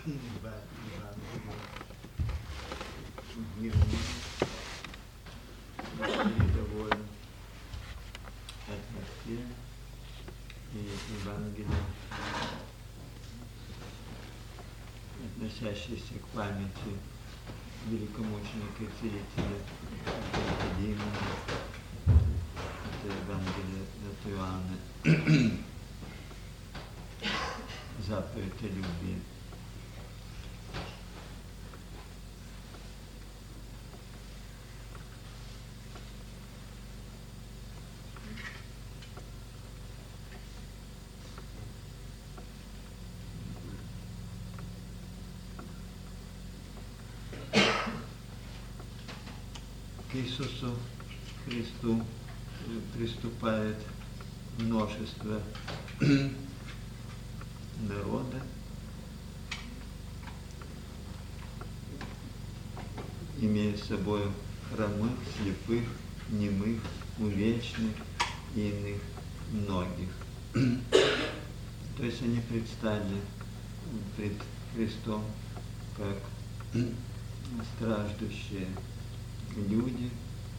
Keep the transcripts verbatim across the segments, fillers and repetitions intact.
передовой атмосфере и Евангелие, относящиеся к памяти великомученика и целителя Никодима. Это Евангелие от Иоанна, заповедь о любви. К Иисусу Христу приступает множество народа, имея с собой хромых, слепых, немых, увечных и иных многих. То есть они предстали пред Христом как страждущие люди,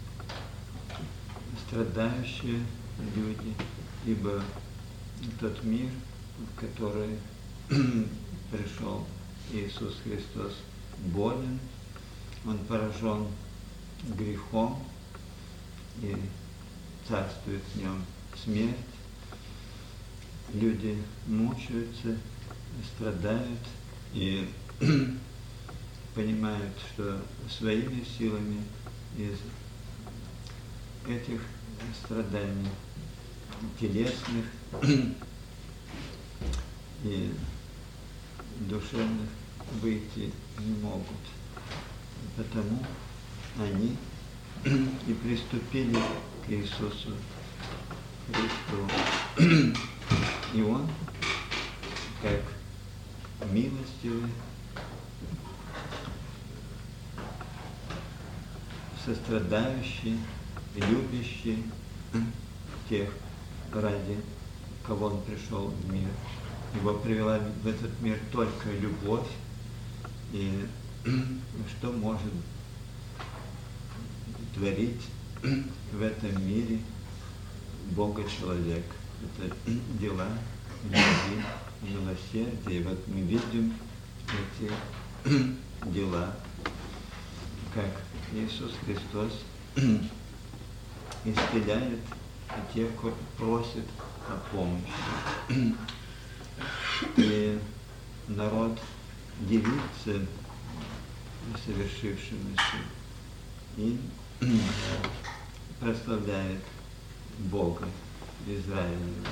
страдающие люди, ибо тот мир, в который пришел Иисус Христос, болен, он поражен грехом, и царствует в нем смерть. Люди мучаются, страдают и понимают, что своими силами из этих страданий телесных и душевных выйти не могут. Потому они и приступили к Иисусу Христу. И Он, как милостивый, сострадающий, любящий тех, ради кого Он пришел в мир. Его привела в этот мир только любовь. И что может творить в этом мире Бога-человек? Это дела любви, милосердия. И вот мы видим эти дела, как Иисус Христос исцеляет тех, кто просит о помощи. И народ дивится совершившемуся и прославляет Бога Израиля.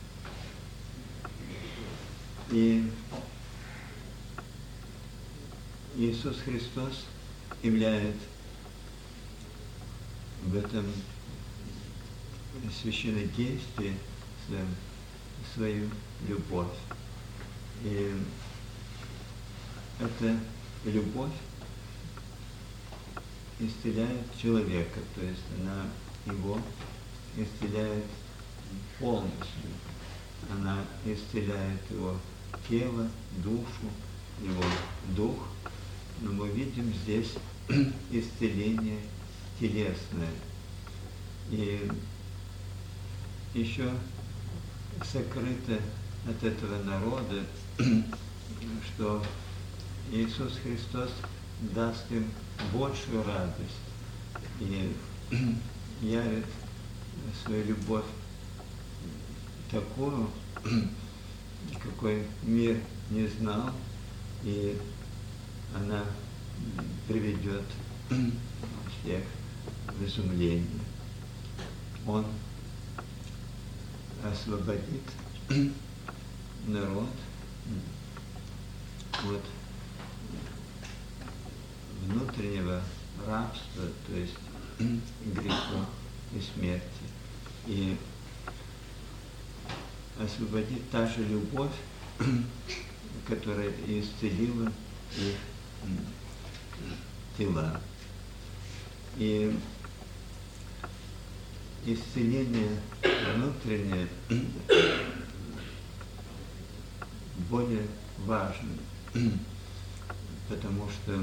И Иисус Христос являет в этом священнодействии свою любовь. И эта любовь исцеляет человека, то есть она его исцеляет полностью. Она исцеляет его тело, душу, его дух. Но мы видим здесь исцеление телесное. И еще сокрыто от этого народа, что Иисус Христос даст им большую радость и явит свою любовь такую, какой мир не знал, и она приведет всех в изумление. Он освободит народ от внутреннего рабства, то есть греху и смерти. И освободит та же любовь, которая исцелила их тела. И исцеление внутреннее более важно. потому что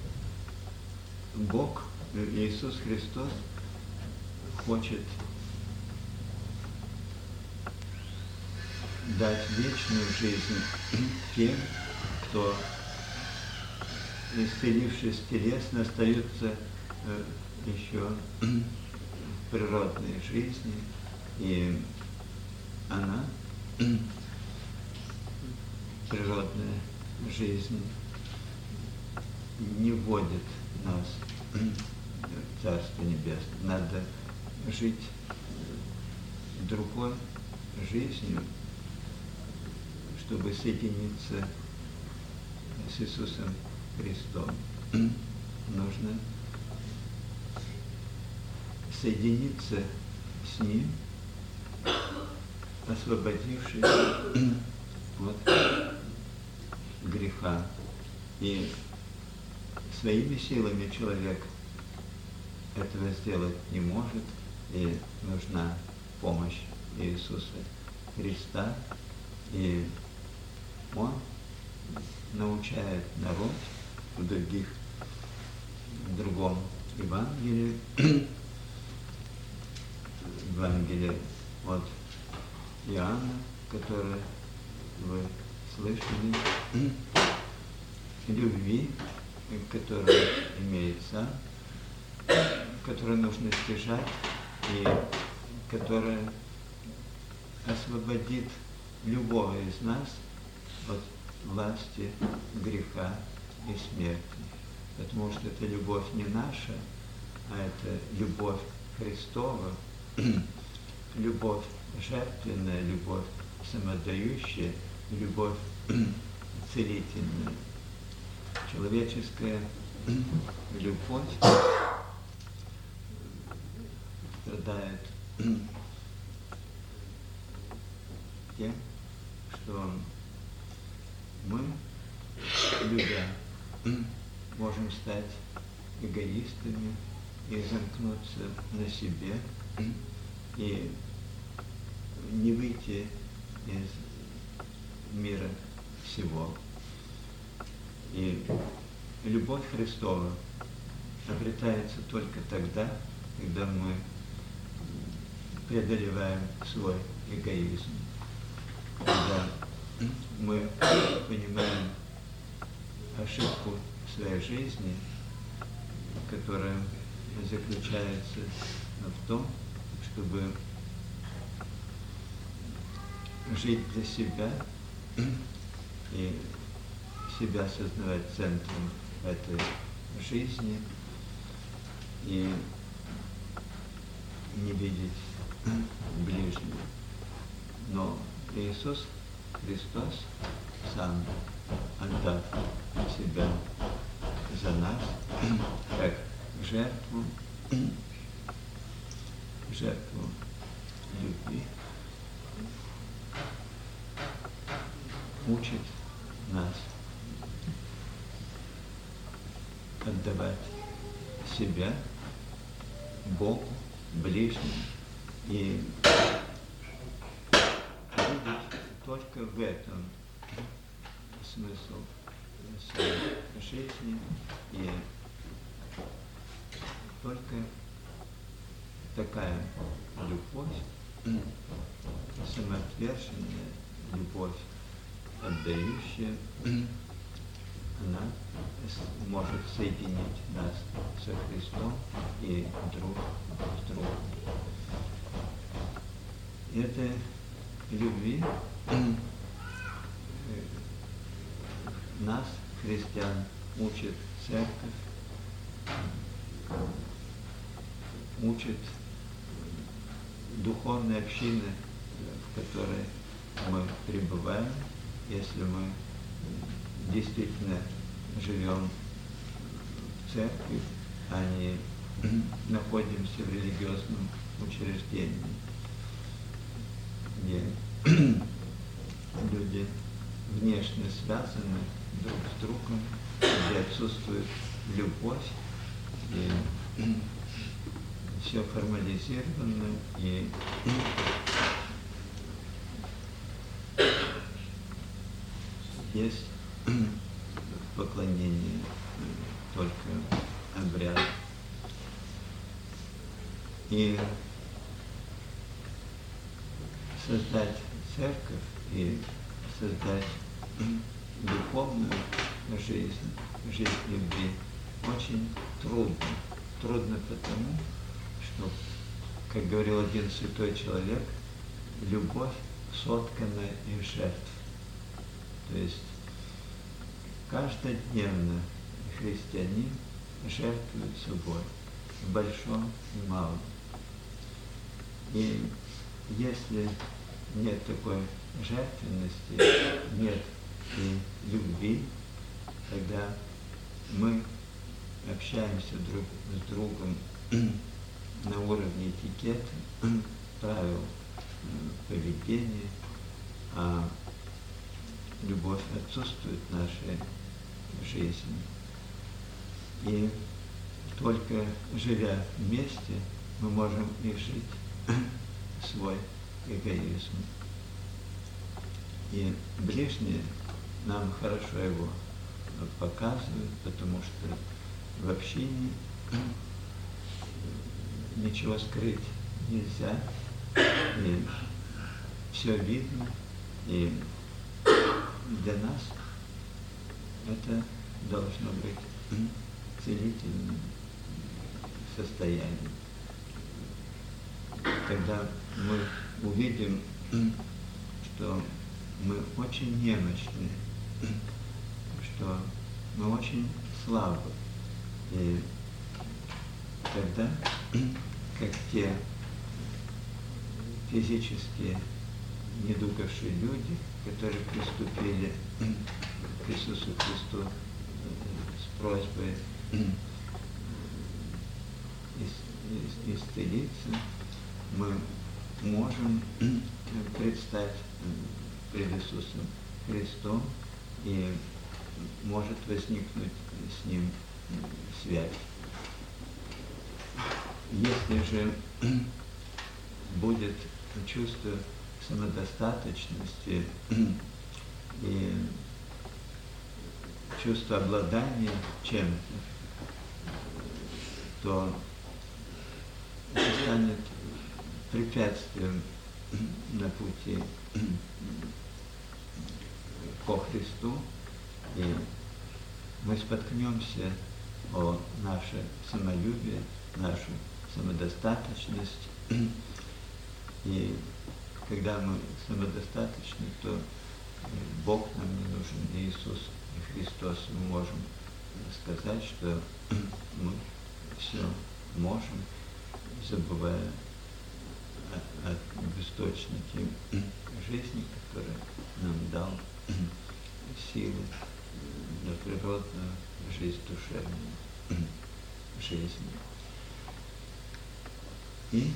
Бог, Иисус Христос, хочет дать вечную жизнь тем, кто, исцелившись телесно, остаются э, еще в природной жизни, и она, природная жизнь, не вводит нас в Царство Небесное. Надо жить другой жизнью, чтобы соединиться с Иисусом Христом. Нужно соединиться с Ним, освободившись от греха. И своими силами человек этого сделать не может, и нужна помощь Иисуса Христа. И Он научает народ в других, в другом Евангелии, Евангелие от Иоанна, которое вы слышали, любви, которую имеет сам, которую нужно стяжать и которая освободит любого из нас от власти греха и смерти. Потому что это любовь не наша, а это любовь Христова, любовь жертвенная, любовь самоотдающая, любовь целительная. Человеческая любовь страдает тем, что мы, любя, можем стать эгоистами и замкнуться на себе, и не выйти из мира всего. И любовь Христова обретается только тогда, когда мы преодолеваем свой эгоизм, когда мы понимаем ошибку своей жизни, которая заключается в том, чтобы жить для себя и себя сознавать центром этой жизни и не видеть ближнего. Но Иисус Христос, сам отдав себя за нас, как жертву, жертву любви, учит нас отдавать себя Богу, ближнему, и видеть только в этом смысл своей жизни, и только такая любовь, самоотверженная любовь, отдающая, она может соединить нас со Христом и друг с другом. И этой любви нас, христиан, учит церковь, учит духовная община, в которой мы пребываем, если мы действительно живем в церкви, а не находимся в религиозном учреждении, где люди внешне связаны друг с другом, где отсутствует любовь, и все формализировано, и есть поклонение И создать церковь и создать духовную жизнь, жизнь любви очень трудно. Трудно потому, что, как говорил один святой человек, любовь соткана из жертв. То есть каждодневно христианин жертвует собой, в большом и малом. И если нет такой жертвенности, нет и любви, тогда мы общаемся друг с другом на уровне этикета, правил поведения, а любовь отсутствует в нашей жизни. И только живя вместе, мы можем решить свой эгоизм. И ближние нам хорошо его показывают, потому что в общине ничего скрыть нельзя, и все видно, и для нас это должно быть целительным состоянием. Тогда мы увидим, что мы очень немощны, что мы очень слабы. И тогда, как те физически недугавшие люди, которые приступили к Иисусу Христу с просьбой исцелиться, мы можем предстать пред Иисусом Христом, и может возникнуть с Ним связь. Если же будет чувство самодостаточности и чувство обладания чем-то, то это станет препятствием на пути ко Христу, и мы споткнемся о наше самолюбие, нашу самодостаточность. И когда мы самодостаточны, то Бог нам не нужен, Иисус Христос. Мы можем сказать, что мы все можем, забывая о, о источнике жизни, который нам дал силы для природную жизнь, душевную жизнь. И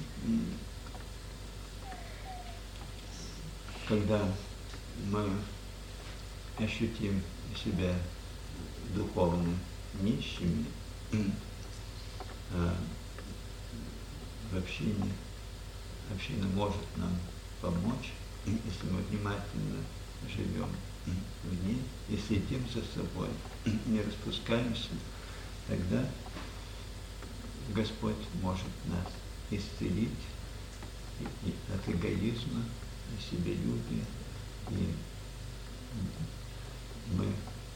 когда мы ощутим себя духовно нищими, а в общине, община может нам помочь, если мы внимательно живем в ней и следим за собой, не распускаемся, тогда Господь может нас исцелить и, и от эгоизма, и себялюбия, и мы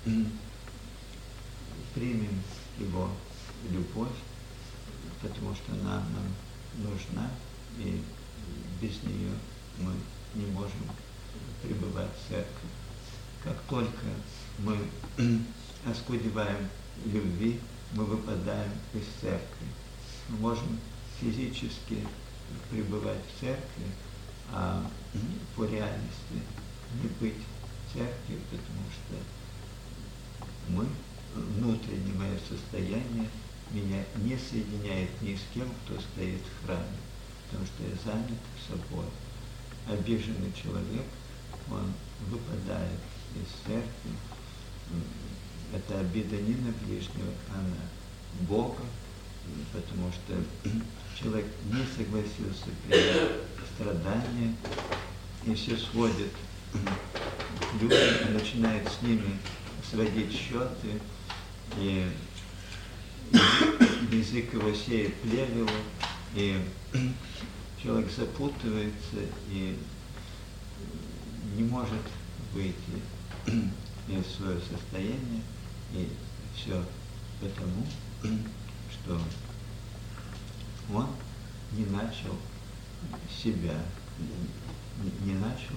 примем Его любовь, потому что она нам нужна, и без нее мы не можем пребывать в церкви. Как только мы оскудеваем любви, мы выпадаем из церкви. Мы можем физически пребывать в церкви, а по реальности не быть в церкви, потому что мы, внутреннее мое состояние меня не соединяет ни с кем, кто стоит в храме, потому что я занят собой. Обиженный человек, он выпадает из церкви. Это обида не на ближнего, а на Бога, потому что человек не согласился принять страдания, и все сводит к людям и начинает с ними сводить счеты, и язык его сеет плевело, И человек запутывается и не может выйти из своего состояния, и все потому, что он не начал себя, не, не начал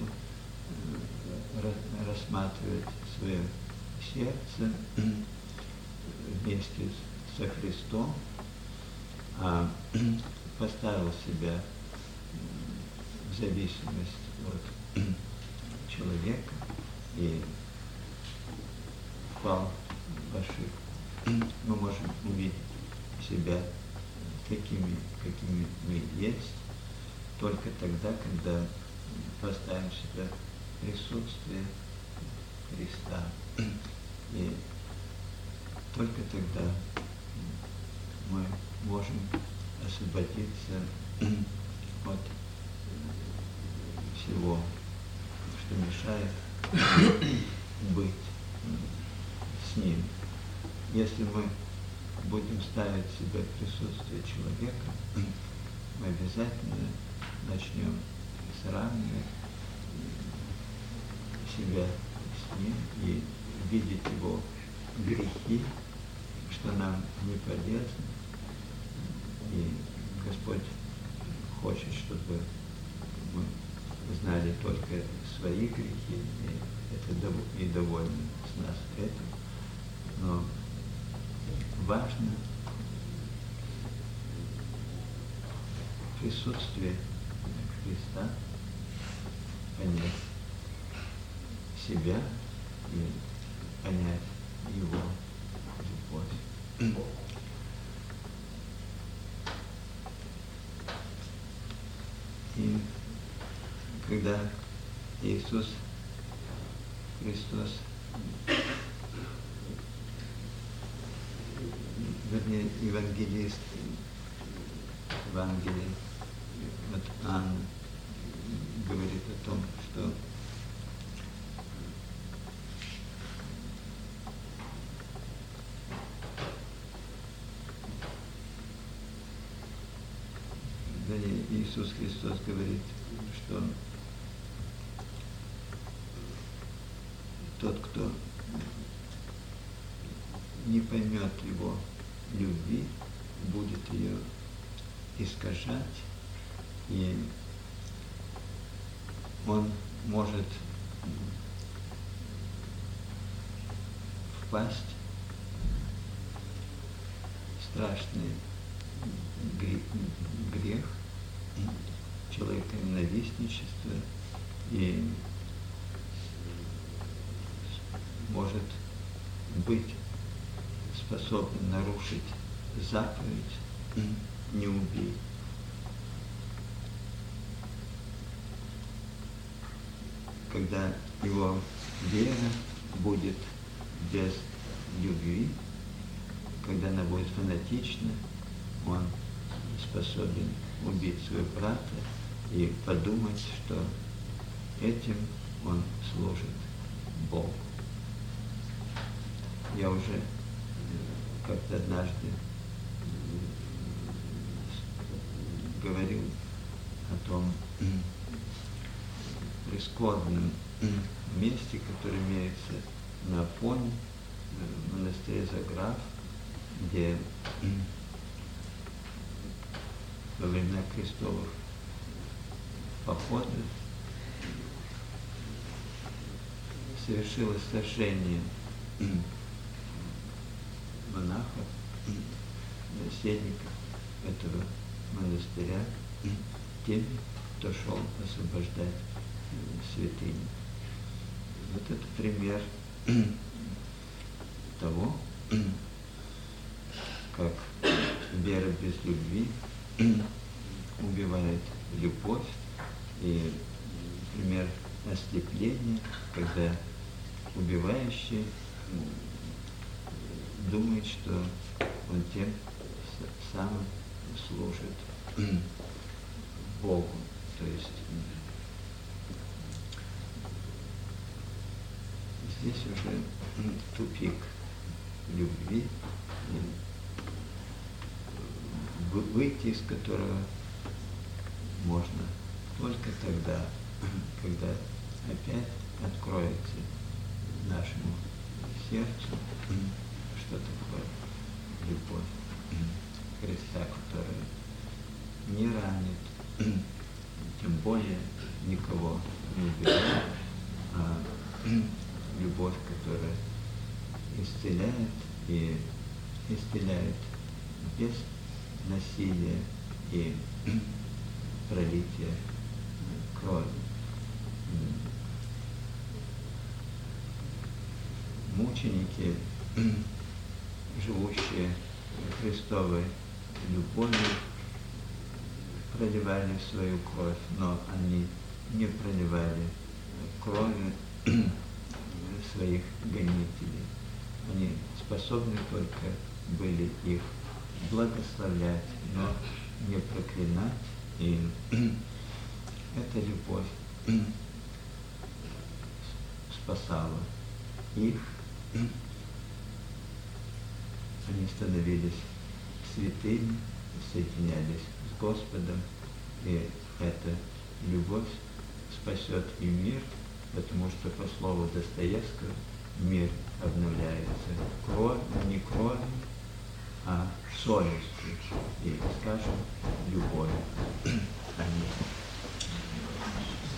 рассматривать свое сердце вместе со Христом, а поставил себя в зависимость от человека и впал в ошибку. Мы можем увидеть себя такими, какими мы есть, только тогда, когда поставим себя в присутствие Христа. И только тогда мы можем освободиться от всего, что мешает быть с Ним. Если мы будем ставить себя в присутствие человека, мы обязательно начнем сравнивать себя с Ним и видеть Его грехи, что нам не полезно. И Господь хочет, чтобы мы знали только свои грехи, и это и довольно с нас этим. Но важно присутствие Христа, понять себя и понять Его любовь. И когда Иисус Христос, вернее, евангелист, Евангелие, вот Анна говорит о том, что Иисус Христос говорит, что тот, кто не поймет Его любви, будет ее искажать, и он может впасть в страшный грех, человеконенавистничество, и может быть способен нарушить заповедь «не убей». Когда его вера будет без любви, когда она будет фанатична, он способен убить своего брата и подумать, что этим он служит Богу. Я уже как-то однажды говорил о том прискорбном месте, которое имеется на Афоне, в монастыре Заграф, где во времена крестовых походов совершилось сожжение монахов, наследников этого монастыря, теми, кто шел освобождать святыню. Вот это пример того, как вера без любви убивает любовь, и пример ослепления, когда убивающий думает, что он тем самым служит Богу. То есть здесь уже тупик любви. выйти из которого можно только тогда, когда опять откроется нашему сердцу, что такое любовь Христа, которая не ранит, тем более никого не убивает, а любовь, которая исцеляет и исцеляет без насилия и пролития крови. Мученики, живущие Христовой любовью, проливали свою кровь, но они не проливали крови своих гонителей. Они способны только были их благословлять, но не проклинать. И эта любовь спасала их. Они становились святыми, соединялись с Господом, и эта любовь спасет и мир, потому что по слову Достоевского мир обновляется кровью, не кровью, а совестью и, скажем, любовью. Аминь.